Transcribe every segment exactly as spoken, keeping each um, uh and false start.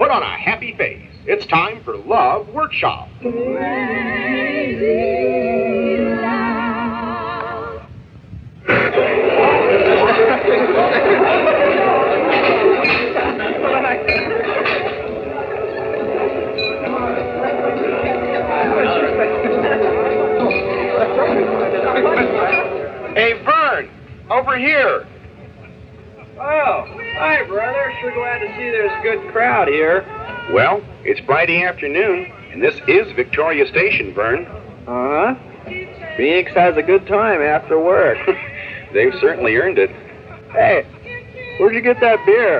Put on a happy face. It's time for Love Workshop. Hey, Vern, over here. Oh, hi, brother. Sure glad to see there's a good crowd here. Well, it's Friday afternoon, and this is Victoria Station, Vern. Uh-huh. Phoenix has a good time after work. They've certainly earned it. Hey, where'd you get that beer?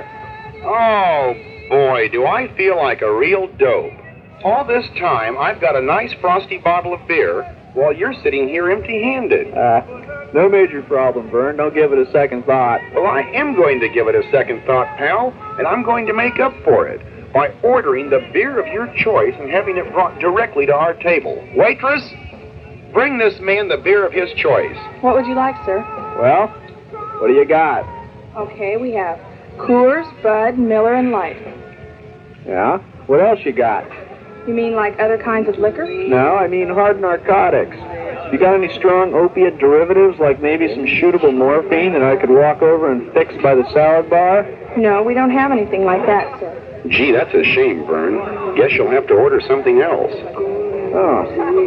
Oh, boy, do I feel like a real dope. All this time, I've got a nice frosty bottle of beer, while you're sitting here empty-handed. Uh, no major problem, Vern. Don't give it a second thought. Well, I am going to give it a second thought, pal, and I'm going to make up for it by ordering the beer of your choice and having it brought directly to our table. Waitress, bring this man the beer of his choice. What would you like, sir? Well, what do you got? Okay, we have Coors, Bud, Miller, and Light. Yeah? What else you got? You mean like other kinds of liquor? No, I mean hard narcotics. You got any strong opiate derivatives, like maybe some shootable morphine that I could walk over and fix by the salad bar? No, we don't have anything like that, sir. Gee, that's a shame, Vern. Guess you'll have to order something else. Oh.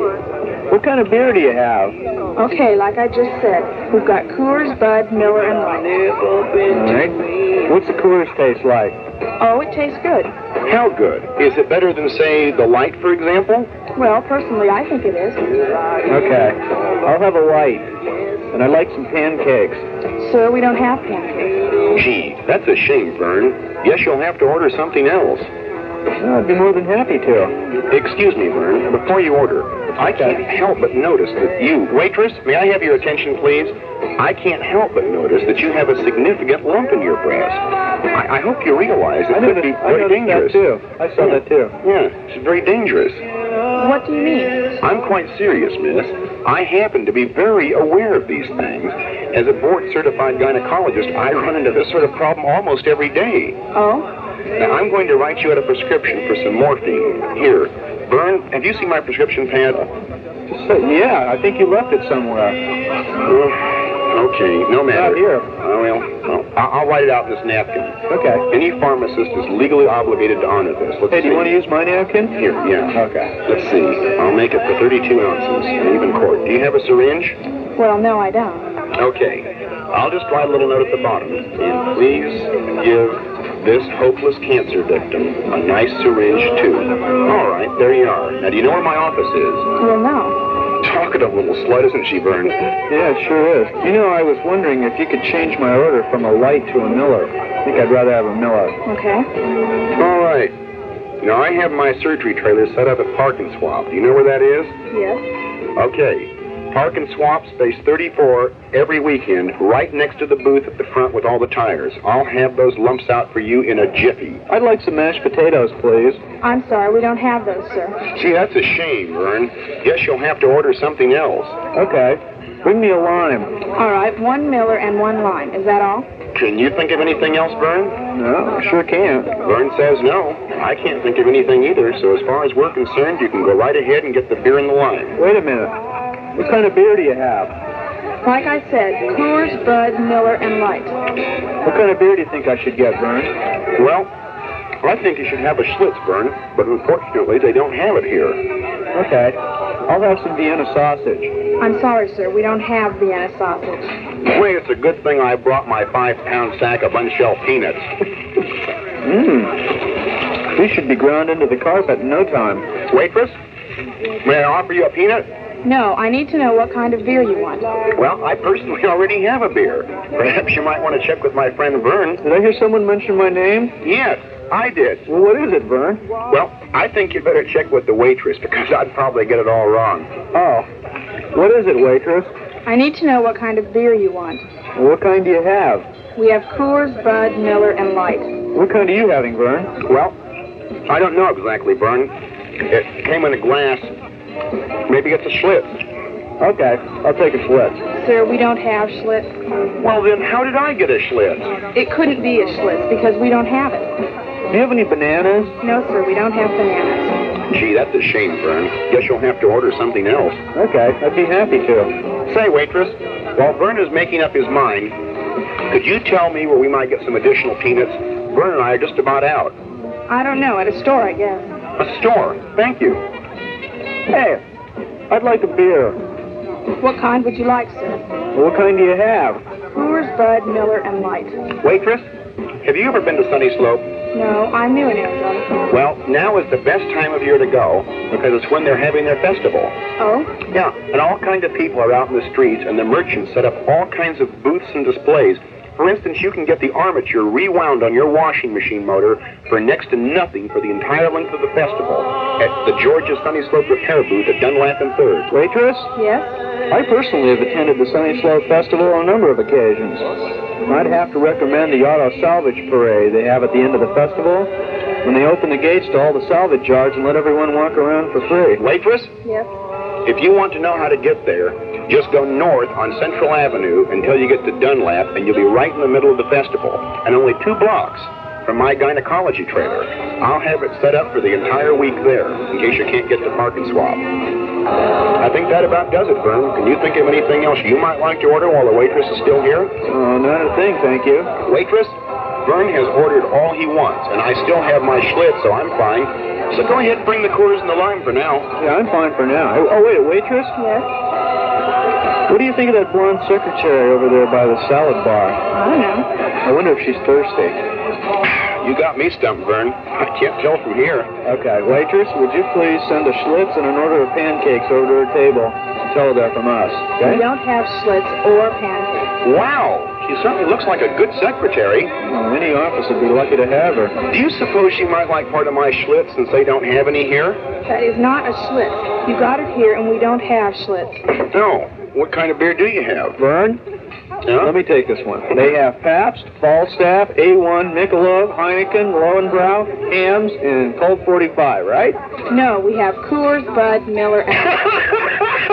What kind of beer do you have? Okay, like I just said, we've got Coors, Bud, Miller, and Light. All right. What's the Coors taste like? Oh, it tastes good. How good? Is it better than, say, the Light, for example? Well, personally, I think it is. Okay. I'll have a Light. And I'd like some pancakes. Sir, we don't have pancakes. Gee, that's a shame, Vern. Guess you'll have to order something else. Well, I'd be more than happy to. Excuse me, Vern. Before you order, I can't help but notice that you... Waitress, may I have your attention, please? I can't help but notice that you have a significant lump in your breast. I, I hope you realize it I could noticed, be I very noticed dangerous. that, too. I saw that, too. Yeah, it's very dangerous. What do you mean? I'm quite serious, miss. I happen to be very aware of these things. As a board-certified gynecologist, I run into this sort of problem almost every day. Oh? Now, I'm going to write you out a prescription for some morphine. Here, Vern, have you seen my prescription pad? So, yeah, I think you left it somewhere. Uh, okay, no matter. Not here. Oh, well, well, I'll I'll write it out in this napkin. Okay. Any pharmacist is legally obligated to honor this. Let's Hey, do see. you want to use my napkin? Here, yeah. Okay. Let's see. I'll make it for thirty-two ounces, an even quart. Do you have a syringe? Well, no, I don't. Okay. I'll just write a little note at the bottom. And please give this hopeless cancer victim a nice syringe, too. All right, there you are. Now, do you know where my office is? Well, no. Talkative little slut, isn't she, Vern? Yeah, it sure is. You know, I was wondering if you could change my order from a Light to a Miller. I think I'd rather have a Miller. Okay. All right. Now, I have my surgery trailer set up at Park and Swap. Do you know where that is? Yes. Okay. Park and Swap, space thirty-four, every weekend, right next to the booth at the front with all the tires. I'll have those lumps out for you in a jiffy. I'd like some mashed potatoes, please. I'm sorry, we don't have those, sir. Gee, that's a shame, Vern. Guess you'll have to order something else. Okay. Bring me a lime. All right, one Miller and one lime. Is that all? Can you think of anything else, Vern? No, I sure can't. Vern says no. I can't think of anything either, so as far as we're concerned, you can go right ahead and get the beer and the lime. Wait a minute. What kind of beer do you have? Like I said, Coors, Bud, Miller, and Light. What kind of beer do you think I should get, Vern? Well, I think you should have a Schlitz, Vern, but unfortunately they don't have it here. Okay. I'll have some Vienna sausage. I'm sorry, sir, we don't have Vienna sausage. Wait, it's a good thing I brought my five-pound sack of unshelled peanuts. Mmm. These should be ground into the carpet in no time. Waitress, may I offer you a peanut? No, I need to know what kind of beer you want. Well, I personally already have a beer. Perhaps you might want to check with my friend Vern. Did I hear someone mention my name? Yes, I did. Well, what is it, Vern? Well, I think you better check with the waitress because I'd probably get it all wrong. Oh. What is it, waitress? I need to know what kind of beer you want. Well, what kind do you have? We have Coors, Bud, Miller, and Light. What kind are you having, Vern? Well, I don't know exactly, Vern. It came in a glass. Maybe it's a Schlitz. Okay, I'll take a Schlitz. Sir, we don't have Schlitz. Well, then how did I get a Schlitz? It couldn't be a Schlitz because we don't have it. Do you have any bananas? No, sir, we don't have bananas. Gee, that's a shame, Vern. Guess you'll have to order something else. Okay, I'd be happy to. Say, waitress, while Vern is making up his mind, could you tell me where we might get some additional peanuts? Vern and I are just about out. I don't know, at a store, I guess. A store. Thank you. Hey, I'd like a beer. What kind would you like, sir? Well, what kind do you have? Coors, Bud, Miller, and Light. Waitress, have you ever been to Sunny Slope? No, I'm new in Arizona. Well, now is the best time of year to go because it's when they're having their festival. Oh? Yeah, and all kinds of people are out in the streets, and the merchants set up all kinds of booths and displays. For instance, you can get the armature rewound on your washing machine motor for next to nothing for the entire length of the festival at the Georgia Sunny Slope Repair Booth at Dunlap and Third. Waitress? Yes? I personally have attended the Sunny Slope Festival on a number of occasions. I'd have to recommend the auto salvage parade they have at the end of the festival when they open the gates to all the salvage yards and let everyone walk around for free. Waitress, Yes? if you want to know how to get there, just go north on Central Avenue until you get to Dunlap, and you'll be right in the middle of the festival, and only two blocks from my gynecology trailer. I'll have it set up for the entire week there, in case you can't get to Park and Swap. I think that about does it, Vern. Can you think of anything else you might like to order while the waitress is still here? Oh, not a thing, thank you. Waitress, Vern has ordered all he wants, and I still have my Schlitz, so I'm fine. So go ahead and bring the Coors and the lime for now. Yeah, I'm fine for now. Oh, wait, waitress? Yes? What do you think of that blonde secretary over there by the salad bar? I don't know. I wonder if she's thirsty. You got me stumped, Vern. I can't tell from here. Okay, waitress, would you please send a Schlitz and an order of pancakes over to her table and tell her they're from us, okay? We don't have Schlitz or pancakes. Wow, she certainly looks like a good secretary. Well, any office would be lucky to have her. Do you suppose she might like part of my Schlitz since they don't have any here? That is not a Schlitz. You got it here, and we don't have Schlitz. No. What kind of beer do you have? Vern? Huh? Let me take this one. They have Pabst, Falstaff, A one, Michelob, Heineken, Lowenbrau, Hams, and Colt forty-five, right? No, we have Coors, Bud, Miller, and...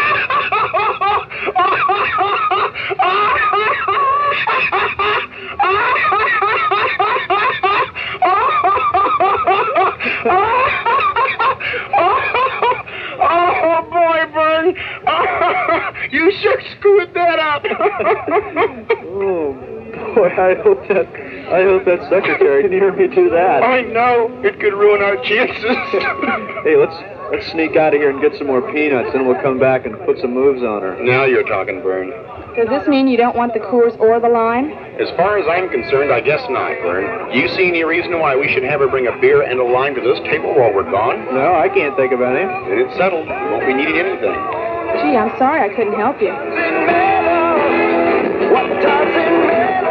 Oh, boy, Vern. You sure screwed that up. Oh, boy, I hope that I hope that secretary can hear me do that. I know. It could ruin our chances. Hey, let's let's sneak out of here and get some more peanuts, then we'll come back and put some moves on her. Now you're talking, Vern. Does this mean you don't want the Coors or the lime? As far as I'm concerned, I guess not, Vern. Do you see any reason why we should have her bring a beer and a lime to this table while we're gone? No, I can't think of any. Then it's settled. We won't be needing anything. Gee, I'm sorry I couldn't help you. What does it matter?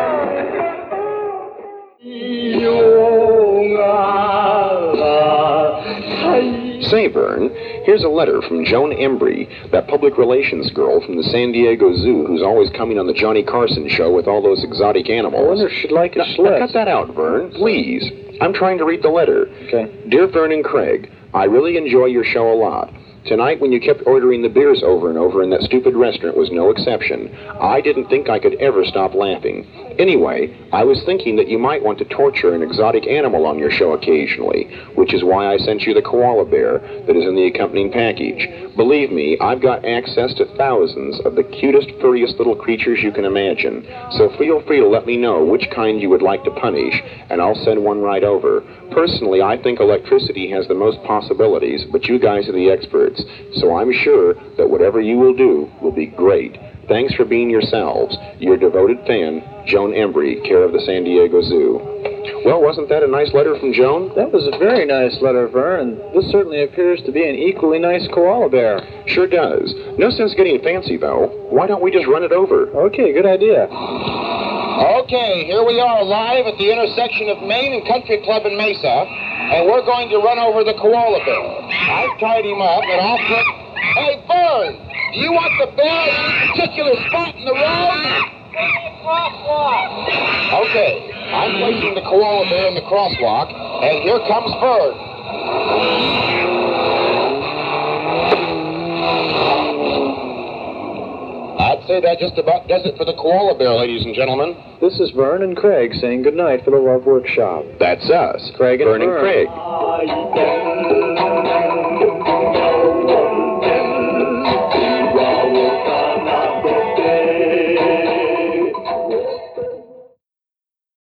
Say, Vern, here's a letter from Joan Embry, that public relations girl from the San Diego Zoo who's always coming on the Johnny Carson show with all those exotic animals. I wonder if she'd like a Now, Schlitz. now cut that out, Vern, please. I'm trying to read the letter. Okay. Dear Vern and Craig, I really enjoy your show a lot. Tonight, when you kept ordering the beers over and over in that stupid restaurant was no exception. I didn't think I could ever stop laughing. Anyway, I was thinking that you might want to torture an exotic animal on your show occasionally, which is why I sent you the koala bear that is in the accompanying package. Believe me, I've got access to thousands of the cutest, furriest little creatures you can imagine. So feel free to let me know which kind you would like to punish, and I'll send one right over. Personally, I think electricity has the most possibilities, but you guys are the experts. So I'm sure that whatever you will do will be great. Thanks for being yourselves. Your devoted fan, Joan Embry, care of the San Diego Zoo. Well, wasn't that a nice letter from Joan? That was a very nice letter, Vern, and this certainly appears to be an equally nice koala bear. Sure does. No sense getting fancy, though. Why don't we just run it over? Okay, good idea. Okay, here we are live at the intersection of Main and Country Club in Mesa, and we're going to run over the koala bear. I've tied him up, and I'll put... Hey, Vern, do you want the bear at any particular spot in the road? Okay, I'm placing the koala bear in the crosswalk, and here comes Vern. That's say that just about does it for the koala bear, ladies and gentlemen. This is Vern and Craig saying goodnight for the Love Workshop. That's us, Craig and Vern and Vern. Craig.